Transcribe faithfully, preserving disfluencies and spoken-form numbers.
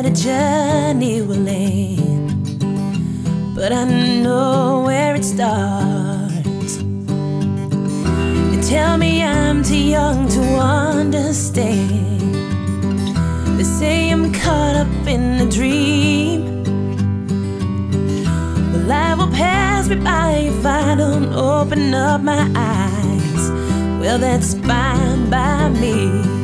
the journey will end, but I know where it starts. They tell me I'm too young to understand. They say I'm caught up in a dream. Well, life will pass me by if I don't open up my eyes. Well, that's fine by me.